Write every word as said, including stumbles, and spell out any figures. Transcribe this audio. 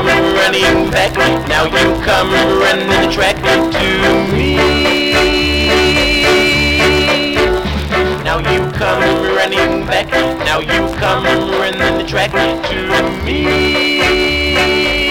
running back. Now you come running the track to me. Now you come running back. Now you come running the track to me.